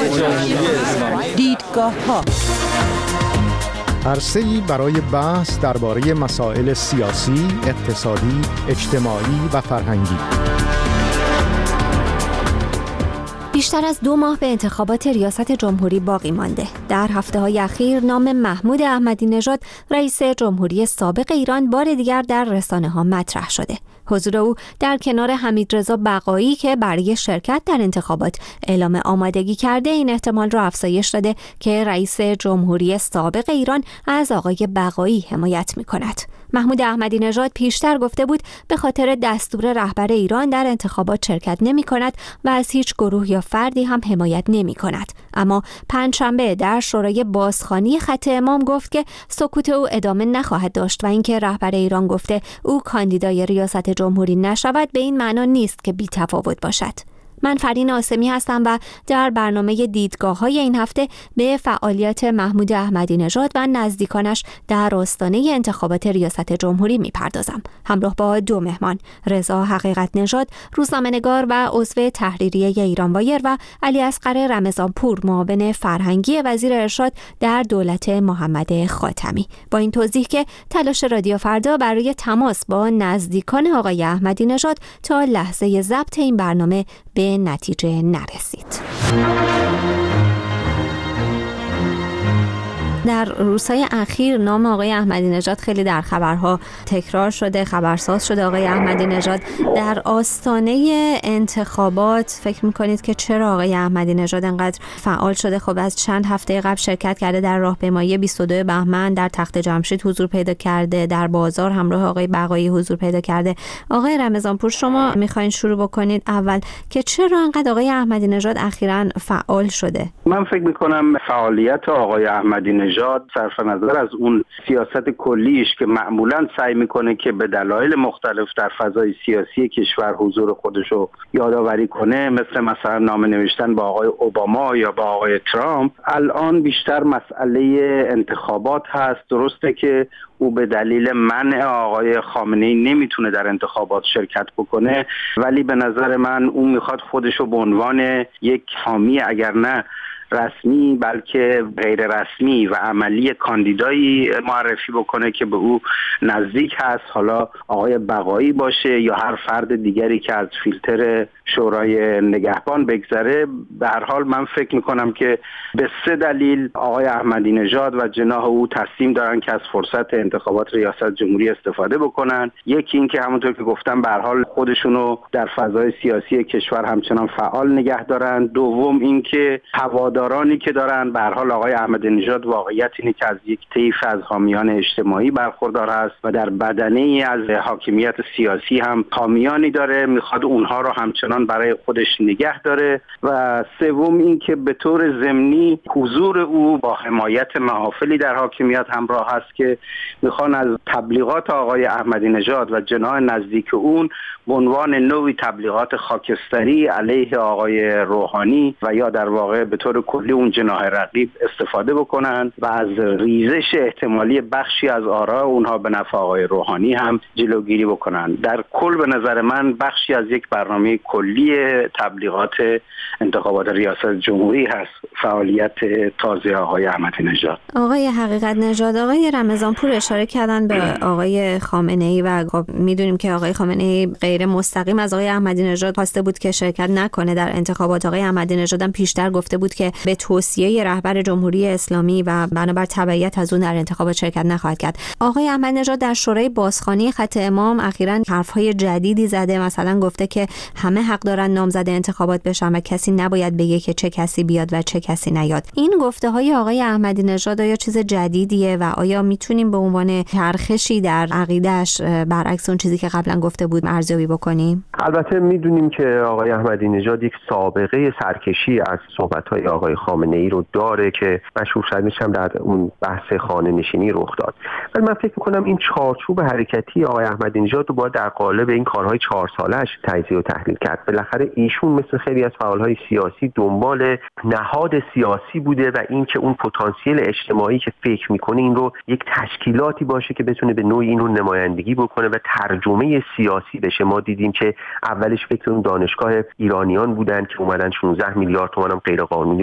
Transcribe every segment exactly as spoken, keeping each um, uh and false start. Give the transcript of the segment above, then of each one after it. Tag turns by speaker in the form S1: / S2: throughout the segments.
S1: دیدگاه ها،
S2: عرصه‌ای برای بحث درباره مسائل سیاسی، اقتصادی، اجتماعی و فرهنگی.
S3: بیشتر از دو ماه به انتخابات ریاست جمهوری باقی مانده. در هفته‌های اخیر نام محمود احمدی نژاد رئیس جمهوری سابق ایران بار دیگر در رسانه‌ها مطرح شده. حضور او در کنار حمیدرضا بقایی که برای شرکت در انتخابات اعلام آمادگی کرده این احتمال را افزایش داده که رئیس جمهوری سابق ایران از آقای بقایی حمایت می‌کند. محمود احمدی نژاد پیشتر گفته بود به خاطر دستور رهبر ایران در انتخابات شرکت نمی‌کند و از هیچ گروه یا فردی هم حمایت نمی‌کند. اما پنجشنبه در شورای بازخوانی خط امام گفت که سکوت او ادامه نخواهد داشت و اینکه رهبر ایران گفته او کاندیدای ریاست جمهوری نشود به این معنا نیست که بی‌تفاوت باشد. من فرین آسمی هستم و در برنامه دیدگاه‌های این هفته به فعالیت محمود احمدی نژاد و نزدیکانش در آستانه انتخابات ریاست جمهوری می‌پردازم. همراه با دو مهمان، رضا حقیقت نژاد، روزنامه‌نگار و عضو تحریریه ایران وایر و علی اصغر رمضانپور، معاون فرهنگی وزیر ارشاد در دولت محمد خاتمی. با این توضیح که تلاش رادیو فردا برای تماس با نزدیکان آقای احمدی نژاد تا لحظه ضبط این برنامه به نتیجه نرسید. در روزهای اخیر نام آقای احمدی نژاد خیلی در خبرها تکرار شده، خبرساز شده. آقای احمدی نژاد در آستانه انتخابات فکر میکنید که چرا آقای احمدی نژاد انقدر فعال شده؟ خب از چند هفته قبل شرکت کرده در راهپیمایی بیست و دو بهمن، در تخت جمشید حضور پیدا کرده، در بازار همراه آقای بقایی حضور پیدا کرده. آقای رمضانپور، شما میخواین شروع بکنید اول که چرا انقدر آقای احمدی نژاد اخیراً فعال شده؟
S4: من فکر میکنم فعالیت آقای احمدی نژاد صرف نظر از اون سیاست کلیش که معمولاً سعی میکنه که به دلایل مختلف در فضای سیاسی کشور حضور خودشو یادآوری کنه، مثل مثلا نامه نوشتن با آقای اوباما یا با آقای ترامپ، الان بیشتر مسئله انتخابات هست. درسته که او به دلیل منع آقای خامنه‌ای نمیتونه در انتخابات شرکت بکنه، ولی به نظر من او میخواد خودشو به عنوان یک حامی اگر نه رسمی بلکه غیر رسمی و عملی کاندیدایی معرفی بکنه که به او نزدیک هست، حالا آقای بقایی باشه یا هر فرد دیگری که از فیلتر شورای نگهبان بگذره. به هر حال من فکر میکنم که به سه دلیل آقای احمدی نژاد و جناح او تصمیم دارن که از فرصت انتخابات ریاست جمهوری استفاده بکنن. یکی این که همونطور که گفتم به هر حال خودشونو در فضای سیاسی کشور همچنان فعال نگه دارن. دوم این که هوادارانی که دارن، به هر حال آقای احمدی نژاد واقعیت اینه که از یک طیف از حامیان اجتماعی برخوردار هست و در بدنه ای از حاکمیت سیاسی هم حامیانی داره، میخواد اونها رو همچنان برای خودش نگه داره. و سوم این که به طور ضمنی حضور او با حمایت محافلی در حاکمیت همراه هست که میخوان از تبلیغات آقای احمدی نژاد و جناح نزدیک اون به عنوان نوعی تبلیغات خاکستری علیه آقای روحانی و یا در واقع به طور کلی اون جناح رقیب استفاده بکنن و از ریزش احتمالی بخشی از آراء اونها به نفع آقای روحانی هم جلوگیری بکنن. در کل به نظر من بخشی از یک برنامه کلی تبلیغات انتخابات ریاست جمهوری هست فعالیت تازه آقای احمدی نژاد.
S3: آقای حقیقت نژاد، آقای رمضانپور اشاره کردن به آقای خامنه‌ای و میدونیم که آقای خامنه‌ای غیر مستقیم از آقای احمدی نژاد خواسته بود که شرکت نکنه در انتخابات. آقای احمدی نژاد هم پیشتر گفته بود که به توصیه رهبر جمهوری اسلامی و بنابر تبعیت از اون در انتخابات شرکت نخواهد کرد. آقای احمدی نژاد در شورای بازخوانی خط امام اخیراً حرف‌های جدیدی زده، مثلا گفته که همه حق دارن نامزد انتخابات بشن و کسی نباید بگه که چه کسی بیاد و چه کسی نیاد. این گفته‌های آقای احمدی نژاد آیا چیز جدیدیه و آیا میتونیم به عنوان چرخشی در عقیده‌اش برعکس اون چیزی که قبلا گفته بود ارزیابی بکنیم؟
S5: البته میدونیم که آقای احمدی نژاد یک سابقه سرکشی از صحبت‌های آقای خامنه‌ای رو داره که مشهور شدنش هم در اون بحث خانه نشینی رخ داد. ولی من فکر می‌کنم این چارچوب حرکتی آقای احمدی نژاد رو باید در قالب این کارهای چهار سالش تجزیه و تحلیل کرد. بالاخره ایشون مثل خیلی از فعالهای سیاسی دنبال نهاد سیاسی بوده و این که اون پتانسیل اجتماعی که فکر می‌کنه این رو یک تشکیلاتی باشه که بتونه به نوعی این رو نمایندگی بکنه و ترجمه سیاسی بشه. ما دیدیم که اولش فکر اون دانشگاه ایرانیان بودن که اومدن شانزده میلیارد تومان هم غیر قانونی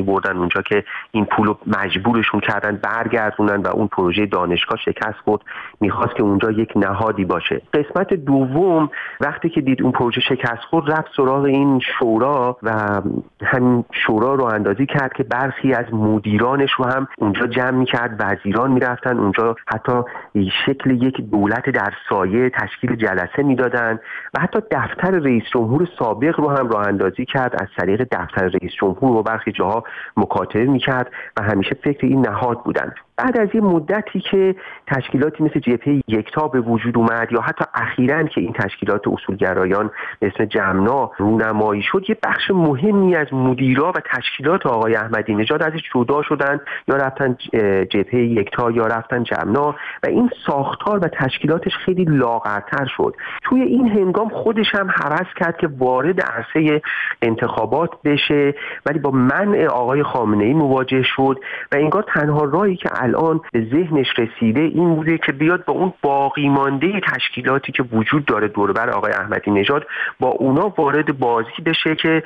S5: بردن اونجا که این پولو مجبورشون کردن برگردونن و اون پروژه دانشگاه شکست خورد، میخواست که اونجا یک نهادی باشه. قسمت دوم وقتی که دید اون پروژه شکست خورد رفت سراغ این شورا و همین شورا رو اندازی کرد که برخی از مدیرانش رو هم اونجا جمع میکرد، وزیران میرفتن اونجا، حتی شکل یک دولت در سایه تشکیل جلسه میدادن و حتی دفتر رئیس جمهور سابق رو هم راه اندازی کرد، از طریق دفتر رئیس جمهور و برخی جاها مکاتبه میکرد و همیشه فکر این نهاد بودن. بعد از یه مدتی که تشکیلاتی مثل جبهه یکتا به وجود اومد یا حتی اخیراً که این تشکیلات اصولگرایان به اسم جمنا رونمایی شد، یه بخش مهمی از مدیرا و تشکیلات آقای احمدی نژاد ازش جدا شدن، یا رفتن جبهه یکتا یا رفتن جمنا و این ساختار و تشکیلاتش خیلی لاغرتر شد. توی این هنگام خودش هم هوس کرد که وارد عرصه انتخابات بشه، ولی با منع آقای خامنه‌ای مواجه شد و انگار تنها راهی که الان به ذهنش رسیده این بوده که بیاد با اون باقی مانده تشکیلاتی که وجود داره دور بر آقای احمدی نژاد با اونا وارد بازی بشه که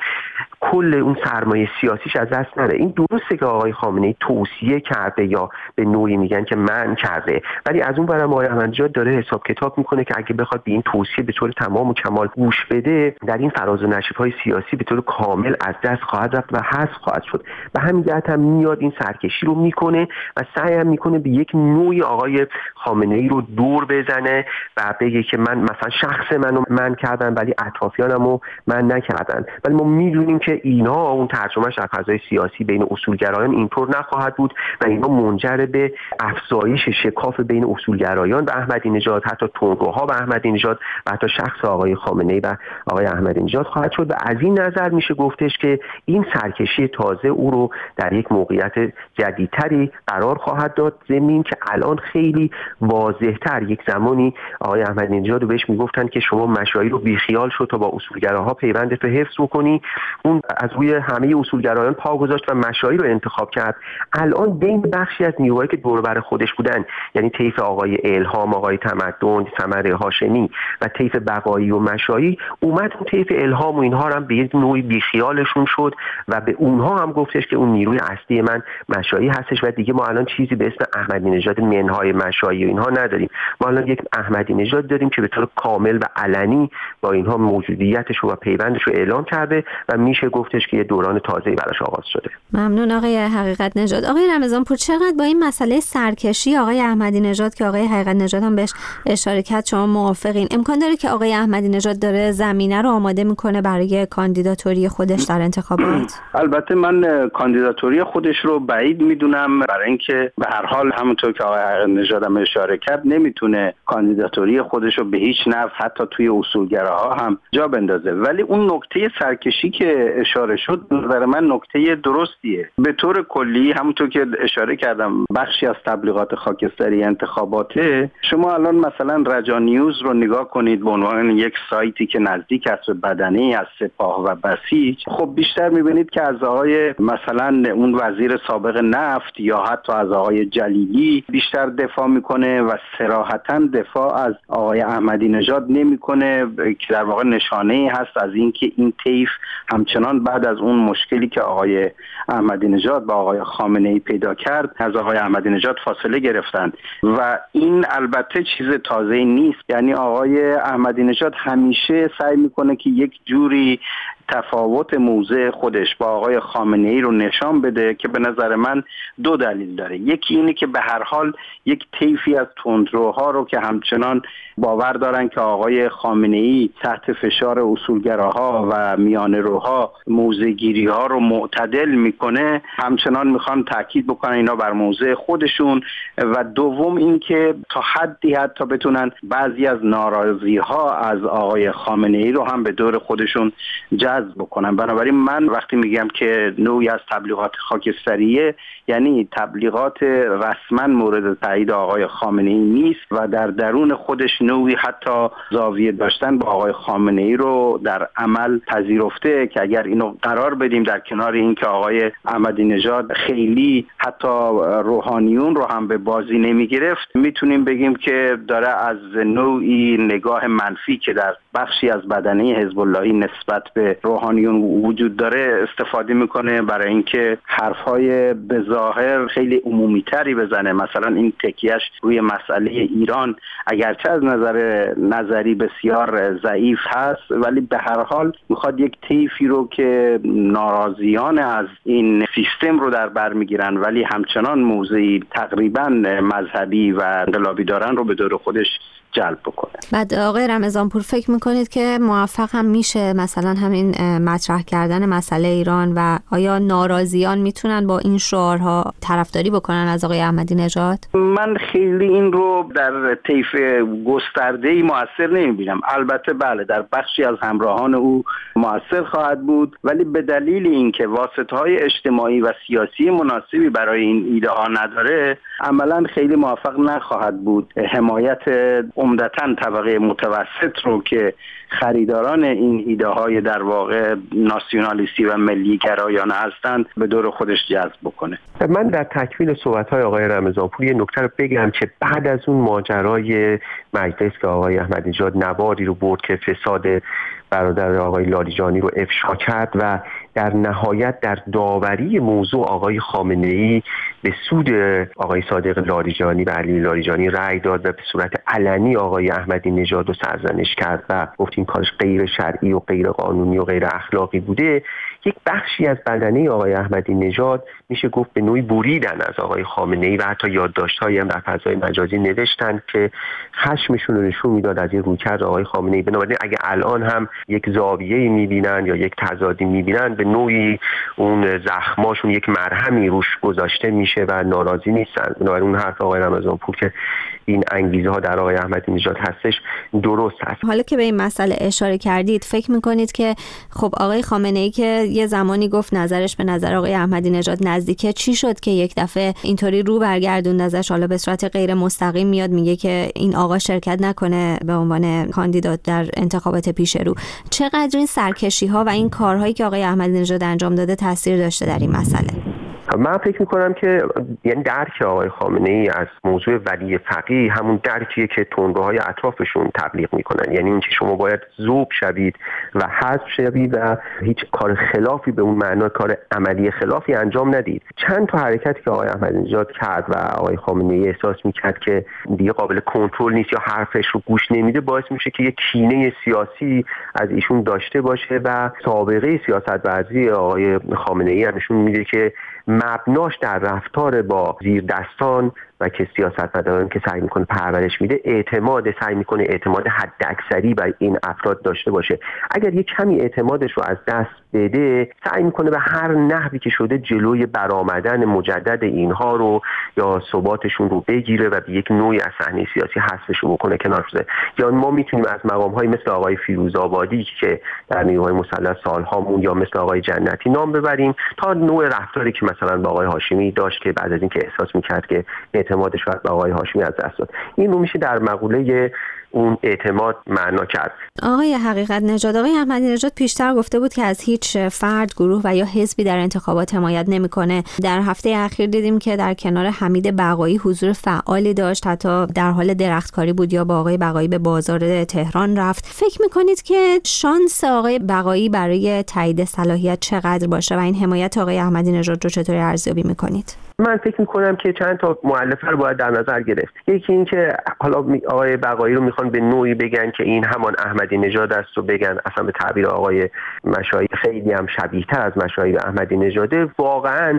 S5: کل اون سرمایه سیاسیش از دست نره. این درسته که آقای خامنه‌ای توصیه کرده یا به نوعی میگن که منع کرده، ولی از اون برم آقای احمدی نژاد داره حساب کتاب میکنه که اگه بخواد به این توصیه به طور تمام و کمال گوش بده، در این فراز و نشیب‌های سیاسی به طور کامل از دست خواهد رفت و حذف خواهد شد. و همین جهت هم میاد این سرکشی رو میکنه و سعی هم میکنه به یک نوعی آقای خامنه‌ای رو دور بزنه و بگه که من مثلا شخص منو من کردن ولی اطرافیانمو من نکردن. ولی ما میدونیم که اینا اون ترجمهش در فضای سیاسی بین اصولگرایان اینطور نخواهد بود و اینا منجر به افزایش شکاف بین اصولگرایان و احمدی نژاد، حتی تندروها و احمدی نژاد و حتی شخص آقای خامنه‌ای و آقای احمدی نژاد خواهد شد. و از این نظر میشه گفتش که این سرکشی تازه او رو در یک موقعیت جدیدتری قرار خواهد داد، زمین که الان خیلی واضح‌تر یک زمانی آقای احمدی نژاد رو بهش میگفتن که شما مشایی رو بیخیال شو تا با اصولگراها پیوندت رو حفظ بکنی. اون از روی همه اصولگرایان پا گذاشت و مشایی رو انتخاب کرد. الان بین بخشی از نیروهایی که دور بر خودش بودن، یعنی طیف آقای الهام، آقای تمدن، ثمر هاشمی و طیف بقایی و مشایی، اومد اون طیف الهام و اینها هم به یک نوعی بیخیالشون شد و به اونها هم گفتش که اون نیروی اصلی من مشایی هستش و دیگه ما الان چیزی به اسم احمدی نژاد منهای مشایی و اینها نداریم. ما الان یک احمدی نژاد داریم که به طور کامل و علنی با اینها موجودیتش رو و پیوندش رو اعلام کرده و میشه گفتش که یه دوران تازه‌ای براش آغاز شده.
S3: ممنون آقای حقیقت نژاد. آقای رمضان پور، چقدر با این مسئله سرکشی آقای احمدی نژاد که آقای حقیقت نژاد هم بهش اشاره کرد شما موافقین؟ امکان داره که آقای احمدی نژاد داره زمینه رو آماده میکنه برای کاندیداتوری خودش در انتخابات؟
S4: البته من کاندیداتوری خودش رو بعید میدونم، برای اینکه به هر حال همونطور که آقای حقیقت نژاد هم اشاره کرد نمیتونه کاندیداتوری خودش رو به هیچ نحو حتی توی اصولگراها هم جا بندازه. ولی اون نکته سرکشی که اشاره شد نظر من نکته درستیه. به طور کلی همونطور که اشاره کردم بخشی از تبلیغات خاکستری انتخاباته، شما الان مثلا رجا نیوز رو نگاه کنید به عنوان یک سایتی که نزدیک است به بدنه از سپاه و بسیج، خب بیشتر میبینید که از آقای مثلا اون وزیر سابق نفت یا حتی از آقای جلیلی بیشتر دفاع میکنه و صراحتاً دفاع از آقای احمدی نژاد نمیکنه، که در واقع نشانه‌ای هست از اینکه این طیف همچنان بعد از اون مشکلی که آقای احمدی نژاد با آقای خامنه‌ای پیدا کرد از آقای احمدی نژاد فاصله گرفتن و این البته چیز تازه‌ای نیست. یعنی آقای احمدی نژاد همیشه سعی میکنه که یک جوری تفاوت موضع خودش با آقای خامنه‌ای رو نشان بده که به نظر من دو دلیل داره. یکی اینه که به هر حال یک طیفی از تندروها رو که همچنان باور دارن که آقای خامنه‌ای تحت فشار اصولگراها و میانه‌روها موضع‌گیری‌ها رو معتدل میکنه، همچنان میخوان تاکید بکنن اینا بر موضع خودشون. و دوم اینکه تا حدی حتی بتونن بعضی از ناراضی‌ها از آقای خامنه‌ای رو هم به دور خودشون جذب بکنن. بنابراین من وقتی میگم که نوعی از تبلیغات خاکستریه، یعنی تبلیغات رسما مورد تایید آقای خامنه‌ای نیست و در درون خودش نوعی حتی زاویه داشتن با آقای خامنه‌ای رو در عمل پذیرفته که اگر اینو قرار بدیم در کنار اینکه آقای احمدی نژاد خیلی حتی روحانیون رو هم به بازی نمیگرفت، میتونیم بگیم که داره از نوعی نگاه منفی که در بخشی از بدنه حزب اللهی نسبت به روحانیون وجود داره استفاده میکنه برای اینکه حرفهای به ظاهر خیلی عمومی تری بزنه. مثلا این تکیهش روی مسئله ایران اگرچه از نظر نظری بسیار ضعیف هست، ولی به هر حال میخواد یک طیفی رو که ناراضیان از این سیستم رو در بر میگیرن ولی همچنان موضعی تقریبا مذهبی و انقلابی دارن رو به دور خودش جلب بکنه.
S3: بعد آقای رمضانپور فکر میکنید که موفق هم میشه مثلا همین مطرح کردن مسئله ایران و آیا ناراضیان میتونن با این شعارها طرفداری بکنن از آقای احمدی نژاد؟
S4: من خیلی این رو در طیف گسترده‌ای مؤثر نمیبینم. البته بله در بخشی از همراهان او مؤثر خواهد بود، ولی به دلیل اینکه واسطه‌های اجتماعی و سیاسی مناسبی برای این ایده ها نداره عملاً خیلی موفق نخواهد بود. حمایت عمدتاً طبقه متوسط رو که خریداران این ایده های در واقع ناسیونالیستی و ملی گرایانه هستند به دور خودش جذب بکنه.
S5: من در تکمیل صحبت‌های آقای رمضانپور یه نکته رو بگم که بعد از اون ماجرای مجلس که آقای احمدی نژاد نواری رو برد که فساد برادر آقای لاریجانی رو افشا کرد و در نهایت در داوری موضوع آقای خامنه‌ای به سود آقای صادق لاریجانی و علی لاریجانی رأی داد و به صورت علنی آقای احمدی نژاد رو سرزنش کرد و گفت این کارش غیر شرعی و غیر قانونی و غیر اخلاقی بوده. یک بخشی از بدنه آقای احمدی نژاد میشه گفت به نوعی بریدن از آقای خامنه‌ای و حتی یادداشت‌هایی هم در فضای مجازی نوشتن که خشمشون رو نشون میداد از این رویکرد آقای خامنه‌ای. بنابراین اگه الان هم یک زاویه‌ای می‌بینن یا یک تضادی می‌بینن به نوعی اون زخماشون یک مرهمی روش گذاشته میشه و ناراضی نیستن. بنابراین اون حرف آقای رمضانپور که این انگیزه ها در آقای احمدی نژاد هستش درست هست.
S3: حالا که به این مسئله اشاره کردید فکر میکنید که خب آقای خامنه‌ای که یه زمانی گفت نظرش به نظر آقای احمدی نژاد نزدیکه، چی شد که یک دفعه اینطوری رو برگردوند ازش، حالا به صورت غیر مستقیم میاد میگه که این آقا شرکت نکنه به عنوان کاندیدات در انتخابات پیش رو؟ چقدر این سرکشی ها و این کارهایی که آقای احمدی نژاد انجام داده تاثیر داشته در این مسئله؟
S5: من فکر میکنم که یعنی درک آقای خامنه‌ای از موضوع ولی فقیه همون درکیه که تندروهای اطرافشون تبلیغ میکنن، یعنی اینکه شما باید ذوب شوید و حذف شوید و هیچ کار خلافی به اون معنا کار عملی خلافی انجام ندید. چند تا حرکتی که آقای احمدی نژاد کرد و آقای خامنه‌ای احساس میکرد که دیگه قابل کنترل نیست یا حرفش رو گوش نمیده باعث میشه که یک کینه سیاسی از ایشون داشته باشه و سابقه سیاست‌ورزی آقای خامنه‌ای نشون میده که مبناش در رفتار با زیر دستان و که سیاستمداران که سعی میکنه پرورش میده اعتماد سعی میکنه اعتماد حد اکثری بر این افراد داشته باشه. اگر یک کمی اعتمادش رو از دست بده سعی میکنه به هر نحوی که شده جلوی برآمدن مجدد اینها رو یا ثباتشون رو بگیره و به یک نوعی از صحنه سیاسی حذفشون بکنه کنار بذاره. یا ما میتونیم از مقام‌های مثل آقای فیروزآبادی که در نیروهای مسلح سالها مون یا مثل آقای جنتی نام ببریم تا نوع رفتاری که مثلا با آقای هاشمی داشت که بعد از اینکه احساس میکرد که اعتمادش رو به آقای هاشمی از دست داد. این رو میشه در مقوله اون اعتماد معنا کرد.
S3: آقای حقیقت نژاد، آقای احمدی نژاد پیشتر گفته بود که از هیچ فرد، گروه و یا حزبی در انتخابات حمایت نمیکنه. در هفته اخیر دیدیم که در کنار حمید بقایی حضور فعالی داشت، حتی در حال درختکاری بود یا با آقای بقایی به بازار تهران رفت. فکر میکنید که شانس آقای بقایی برای تایید صلاحیت چقدر باشه و این حمایت آقای احمدی نژاد رو چطوری ارزیابی میکنید؟
S5: من فکر میکنم که چند تا مؤلفه رو باید در نظر گرفت. یکی این که حالا آقای بقایی رو میخوان به نوعی بگن که این همان احمدی نژاد است و بگن اصلا به تعبیر آقای مشایی خیلی هم شبیه تر از مشایی به احمدی نژاده. واقعا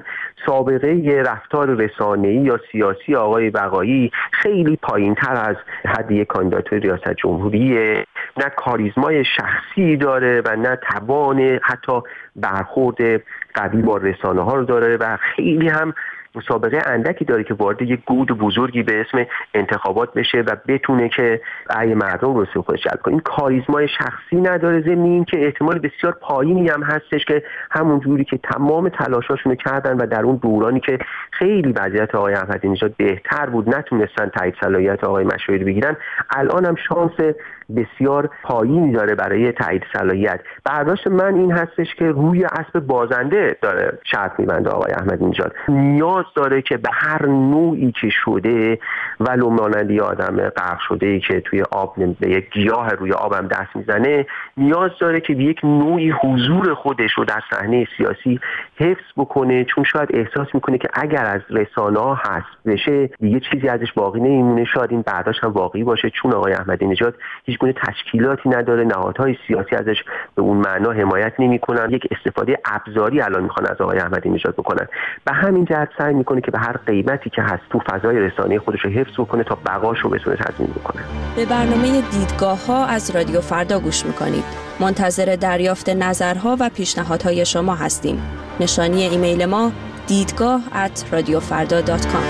S5: سابقه رفتار رسانه‌ای یا سیاسی آقای بقایی خیلی پایین تر از حد یک کاندیداتور ریاست جمهوریه. نه کاریزمای شخصی داره و نه توان حتی برخورد قوی با رسانه ها رو داره و خیلی هم مسابقه اندکی داره که وارد یک گود بزرگی به اسم انتخابات بشه و بتونه که رأی مردم رو سوی خودش جلب کنه. این کاریزمای شخصی نداره، ضمن این که احتمال بسیار پایینی هم هستش که همون جوری که تمام تلاشاشونو کردن و در اون دورانی که خیلی وضعیت آقای احمدی نژاد بهتر بود نتونستن تایید صلاحیت آقای مشایی رو بگیرن، الان هم شانس بسیار پایینی داره برای تایید صلاحیت. برداشت من این هستش که روی اسب بازنده داره شرط می‌بنده آقای احمدی نژاد. نیاز داره که به هر نوعی که شده، ولو مانندی آدم غرق شده‌ای که توی آب به یک گیاه روی آبم دست میزنه، نیاز داره که به یک نوعی حضور خودش رو در صحنه سیاسی حفظ بکنه، چون شاید احساس میکنه که اگر از رسانه‌ها حذف بشه دیگه چیزی ازش باقی نمیمونه. شاید این برداشت هم واقعی باشه، چون آقای احمدی نژاد هیچ گونه تشکیلاتی نداره، نهادهای سیاسی ازش به اون معنا حمایت نمیکنن، یک استفاده ابزاری الان میخوان از آقای احمدی نژاد بکنن. به همین جهت سعی میکنه که به هر قیمتی که هست تو فضای رسانه‌ای خودش رو حفظ بکنه تا بقاش رو بتونه تضمین بکنه.
S1: به برنامه دیدگاه‌ها از رادیو فردا گوش میکنید. منتظر دریافت نظرها و پیشنهادهای شما هستیم. نشانی ایمیل ما دیدگاه ات رادیو فردا دات کام.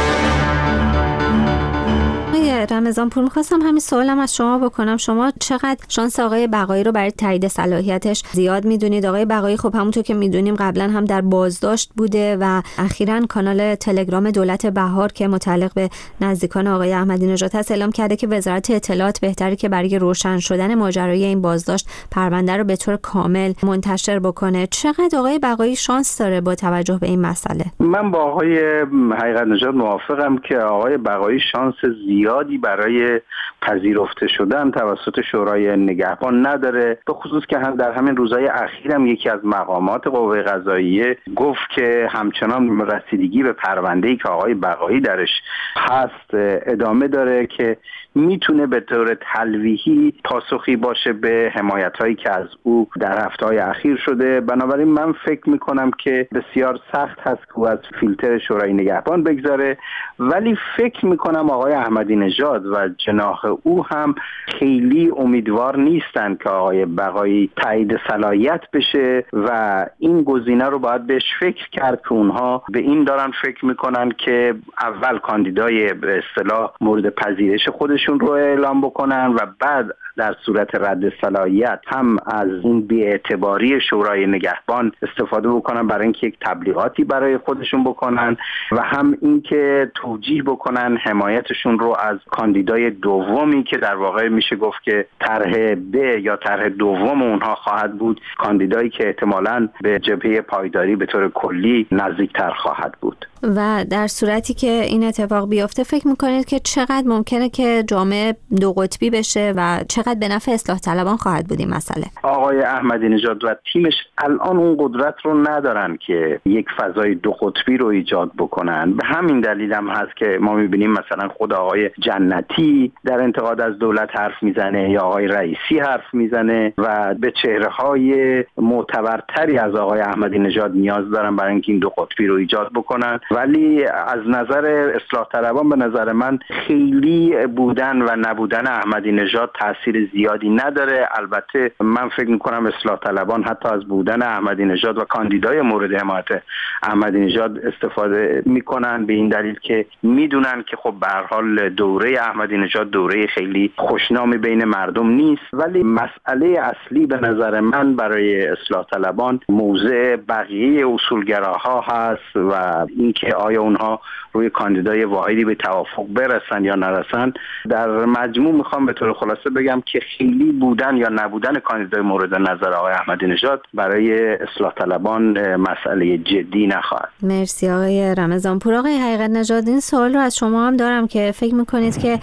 S3: رمضان پور، می‌خواستم همین سوالم از شما بکنم. شما چقدر شانس آقای بقایی رو برای تایید صلاحیتش زیاد می‌دونید؟ آقای بقایی خب همونطور که می‌دونیم قبلا هم در بازداشت بوده و اخیراً کانال تلگرام دولت بهار که متعلق به نزدیکان آقای احمدی نژاد هست اعلام کرده که وزارت اطلاعات بهتره که برای روشن شدن ماجرای این بازداشت پرونده رو به طور کامل منتشر بکنه. چقدر آقای بقایی شانس داره با توجه به این مسئله؟
S4: من با آقای حقیقت نژاد موافقم که آقای بقایی شانس زیادی برای پذیرفته شدن توسط شورای نگهبان نداره، به خصوص که هم در همین روزهای اخیر هم یکی از مقامات قوه قضاییه گفت که همچنان رسیدگی به پرونده‌ای که آقای بقایی درش هست ادامه داره که میتونه به طور تلویحی پاسخی باشه به حمایت‌هایی که از او در هفته‌های اخیر شده. بنابراین من فکر میکنم که بسیار سخت هست که او از فیلتر شورای نگهبان بگذاره، ولی فکر میکنم آقای احمدی نژاد و جناح او هم خیلی امیدوار نیستن که آقای بقایی تایید صلاحیت بشه و این گزینه رو باید بهش فکر کرد که اونها به این دارن فکر میکنن که اول کاندیدای به اصطلاح مورد پذیرش خودشون رو اعلام بکنن و بعد در صورت رد صلاحیت هم از این بی‌اعتباری شورای نگهبان استفاده بکنن برای اینکه یک تبلیغاتی برای خودشون بکنن و هم اینکه توجیه بکنن حمایتشون رو از کاندیدای دومی که در واقع میشه گفت که طرح ب یا طرح دوم اونها خواهد بود، کاندیدایی که احتمالاً به جبهه پایداری به طور کلی نزدیکتر خواهد بود.
S3: و در صورتی که این اتفاق بیفته فکر میکنید که چقدر ممکنه که جامعه دو قطبی بشه و چقدر به نفع اصلاح طلبان خواهد بود این مسئله؟
S4: آقای احمدی نژاد و تیمش الان اون قدرت رو ندارن که یک فضای دو قطبی رو ایجاد بکنن. به همین دلیل هم هست که ما میبینیم مثلا خود آقای جنتی در انتقاد از دولت حرف میزنه یا آقای رئیسی حرف میزنه و به چهره‌های معتبرتری از آقای احمدی نژاد نیاز دارن برای اینکه این دو قطبی رو ایجاد بکنن. ولی از نظر اصلاح طلبان به نظر من خیلی بودن و نبودن احمدی نژاد تاثیر زیادی نداره. البته من فکر میکنم اصلاح طلبان حتی از بودن احمدی نژاد و کاندیدای مورد حمایت احمدی نژاد استفاده میکنن به این دلیل که میدونن که خب به هر حال دوره احمدی نژاد دوره خیلی خوشنامی بین مردم نیست. ولی مسئله اصلی به نظر من برای اصلاح طلبان موضع بقیه اصولگراها هست و اینکه آیا اونها روی کاندیدای واحدی به توافق برسن یا نرسن. در مجموع میخوام به طور خلاصه بگم که خیلی بودن یا نبودن کاندیدای مورد نظر آقای احمدی نژاد برای اصلاح طلبان مسئله جدی نخواهد.
S3: مرسی آقای رمضان پور. آقای حقیقت نژاد، این سوال رو از شما هم دارم که فکر میکنید که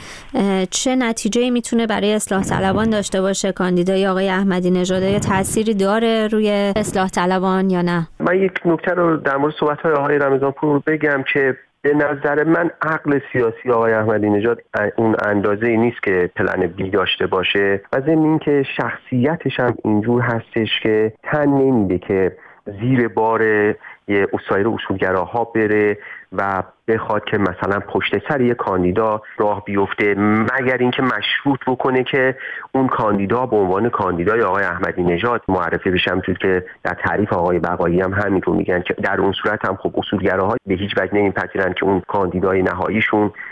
S3: چه نتیجه‌ای میتونه برای اصلاح طلبان داشته باشه کاندیدای آقای احمدی نژاد؟ یا تأثیری داره روی اصلاح طلبان یا نه؟
S5: من یک نکته رو در مورد صحبت‌های آقای رمضان پور بگم که به نظر من عقل سیاسی آقای احمدی نژاد اون اندازه‌ای نیست که پلن بی داشته باشه و ضمن اینکه شخصیتش هم اینجور هستش که تن نمیده که زیر بار یه سایر اصولگراها بره و بخواد که مثلا پشت سر یه کاندیدا راه بیفته، مگر اینکه مشروط بکنه که اون کاندیدا به عنوان کاندیدای آقای احمدی نژاد معرفی بشه. همونطور که در تعریف آقای بقایی هم همین رو میگن که در اون صورت هم خب اصولگراها به هیچ وجه نمیپذیرن که اون کاندیدای نهاییشون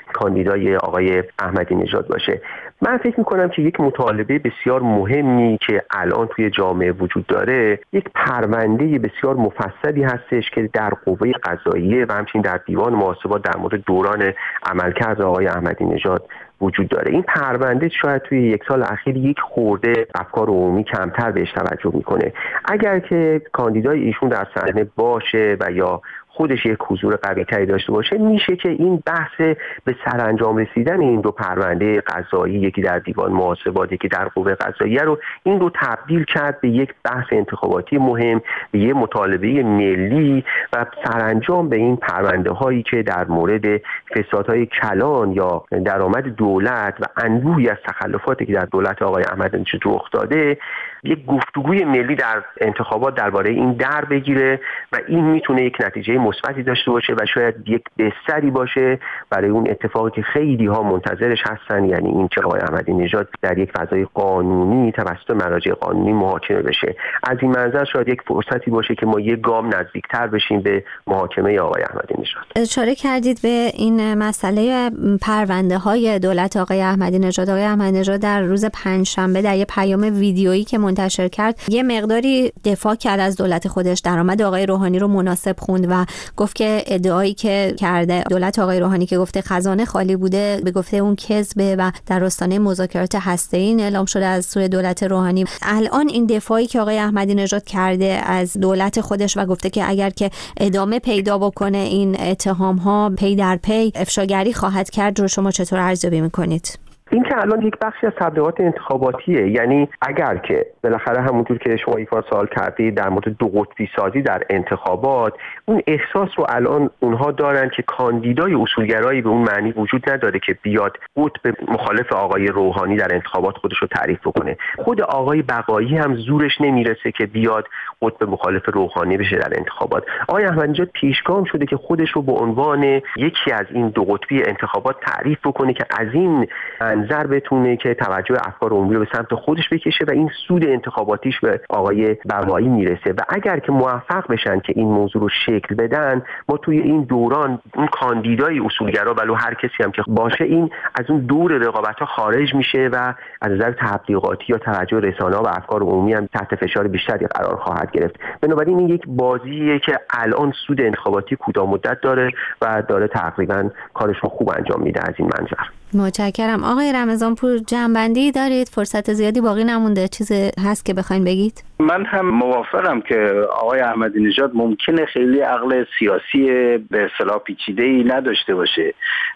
S5: کاندیدای آقای احمدی نژاد باشه. من فکر میکنم که یک مطالبه بسیار مهمی که الان توی جامعه وجود داره یک پرونده بسیار مفصلی هستش که در قوه قضاییه و همچنین در دیوان محاسبات در مورد دوران عملکرد آقای احمدی نژاد وجود داره. این پرونده شاید توی یک سال اخیر یک خورده افکار عمومی کمتر بهش توجه میکنه. اگر که کاندیدای ایشون در صحنه باشه و یا خودش یک حضور قوی تری داشته باشه، میشه که این بحث به سرانجام رسیدن این دو پرونده قضایی، یکی در دیوان محاسبات یکی در قوه قضاییه، رو این رو تبدیل کرد به یک بحث انتخاباتی مهم، به یک مطالبه ملی و سرانجام به این پرونده هایی که در مورد فسادهای کلان یا درآمد دولت و انبوهی از تخلفاتی که در دولت آقای احمدی نژاد رخ داده یک گفتگوی ملی در انتخابات درباره این در بگیره و این میتونه یک نتیجه مثبتی داشته باشه و شاید یک بستری باشه برای اون اتفاقی که خیلی ها منتظرش هستن، یعنی این که آقای احمدی نژاد در یک فضای قانونی توسط مراجع قانونی محاکمه بشه. از این منظر شاید یک فرصتی باشه که ما یک گام نزدیکتر بشیم به محاکمه آقای احمدی نژاد.
S3: اشاره کردید به این مسئله پرونده های دولت آقای احمدی نژاد. آقای احمدی نژاد در روز پنجشنبه در یک پیام ویدیویی که منتشر کرد یه مقداری دفاع کرد از دولت خودش، درآمد آقای روحانی رو مناسب خوند و گفت که ادعایی که کرده دولت آقای روحانی که گفته خزانه خالی بوده به گفته اون کذبه و در آستانه مذاکرات هسته‌ای اعلام شده از سوی دولت روحانی. الان این دفاعی که آقای احمدی نژاد کرده از دولت خودش و گفته که اگر که ادامه پیدا بکنه این اتهام ها پی در پی افشاگری خواهد کرد، رو شما چطور ارزیابی میکنید؟
S5: این که الان یک بخشی از تبلیغات انتخاباتیه، یعنی اگر که بالاخره همونطور که شما ایفا سوال کردید در مورد دو قطبی سازی در انتخابات، اون احساس رو الان اونها دارن که کاندیدای اصولگرایی به اون معنی وجود نداره که بیاد قطب مخالف آقای روحانی در انتخابات خودش رو تعریف بکنه. خود آقای بقایی هم زورش نمیرسه که بیاد قطب مخالف روحانی بشه در انتخابات. آقای احمدی نژاد پیشگام شده که خودش رو به عنوان یکی از این دو قطبی انتخابات تعریف بکنه که از این منظر بتونه که توجه افکار عمومی رو به سمت خودش بکشه و این سود انتخاباتیش به آقای بقایی میرسه. و اگر که موفق بشن که این موضوع رو شکل بدن، ما توی این دوران اون کاندیدای اصولگرا ولو هر کسی هم که باشه این از اون دور رقابت‌ها خارج میشه و از نظر تبلیغاتی یا توجه رسانه‌ها و افکار عمومی هم تحت فشار بیشتری قرار خواهد گرفت. بنابراین این یک بازیه که الان سود انتخاباتی کوتاه مدت داره و داره تقریبا کارش رو خوب انجام میده. از این منظر
S3: متشکرم. آقای رمضانپور، جنبندی دارید؟ فرصت زیادی باقی نمونده، چیزی هست که بخواید بگید؟
S4: من هم موافقم که آقای احمدی نژاد ممکنه خیلی عقل سیاسی به اصطلاح پیچیده‌ای نداشته باشه،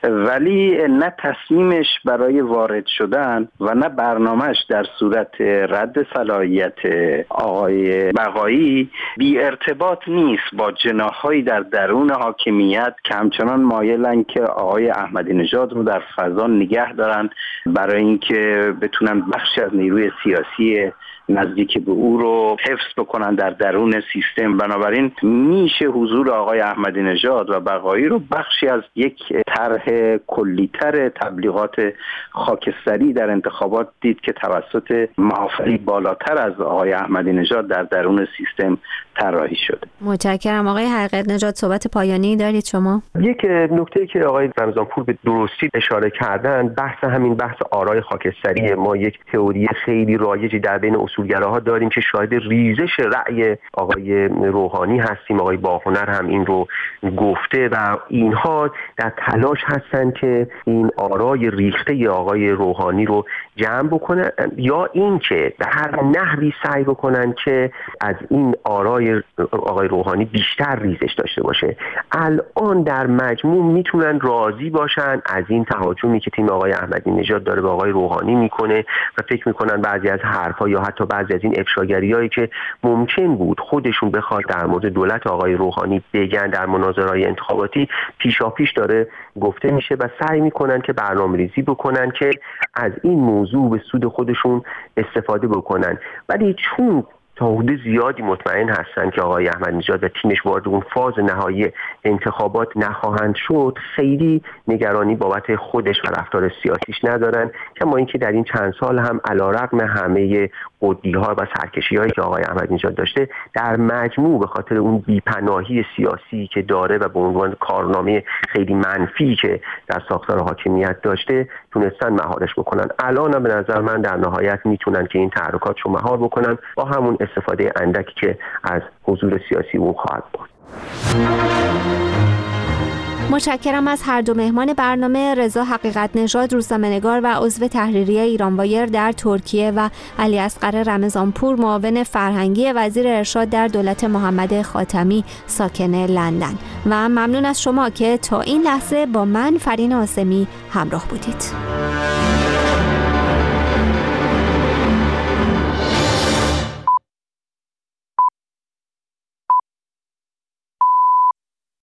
S4: ولی نه تصمیمش برای وارد شدن و نه برنامهش در صورت رد صلاحیت آقای بقایی بی ارتباط نیست با جناح‌هایی در درون حاکمیت که همچنان مایلن که آقای احمدی نژاد رو در فضا نگه دارن برای اینکه بتونن بخشی از نیروی سیاسی نزدیک به او رو حفظ بکنن در درون سیستم. بنابراین میشه حضور آقای احمدی نژاد و بقایی رو بخشی از یک طرح کلی‌تر تبلیغات خاکستری در انتخابات دید که توسط محافلی بالاتر از آقای احمدی نژاد در درون سیستم طراحی شده.
S3: متشکرم. آقای حقیقت نژاد، صحبت پایانی دارید شما؟
S5: یک نکته که آقای رمضانپور به درستی اشاره کردن، بحث همین بحث آرای خاکستری. ما یک تئوری خیلی رایجی در بین اصولگراها داریم که شاهد ریزش رأی آقای روحانی هستیم. آقای باهنر هم این رو گفته و اینها در تلاش هستن که این آرای ریخته آقای روحانی رو جمع بکنن یا این که به هر نحوی سعی بکنن که از این آرای آقای روحانی بیشتر ریزش داشته باشه. الان در مجموع میتونن راضی باشن از این تهاجمی که تیم آقای احمدی نژاد داره به آقای روحانی میکنه و فکر میکنن بعضی از حرفا یا حتی بعضی از این افشاگریایی که ممکن بود خودشون بخواد در مورد دولت آقای روحانی بگن در مناظرهای انتخاباتی پیشاپیش داره گفته میشه و سعی میکنن که برنامه‌ریزی بکنن که از این موضوع به سود خودشون استفاده بکنن. ولی چون تا حدود زیادی مطمئن هستن که آقای احمدی نژاد و تیمش وارد اون فاز نهایی انتخابات نخواهند شد خیلی نگرانی بابت خودش و رفتار سیاسیش ندارن، کما اینکه در این چند سال هم علیرغم همه قدی‌ها و سرکشی‌هایی که آقای احمدی نژاد داشته، در مجموع به خاطر اون بی‌پناهی سیاسی که داره و به عنوان کارنامه خیلی منفی که در ساختار حاکمیت داشته تونستن مهارش بکنن. الان هم به نظر من در نهایت میتونن که این تحرکات رو مهار بکنن با همون استفاده اندکی که از حضور سیاسی اون خواهد بود.
S3: متشکرم از هر دو مهمان برنامه، رضا حقیقت نژاد روزنامه‌نگار و عضو تحریریه ایرانوایر در ترکیه و علی اصغر رمضانپور معاون فرهنگی وزیر ارشاد در دولت محمد خاتمی ساکن لندن. و ممنون از شما که تا این لحظه با من فرین عاصمی همراه بودید.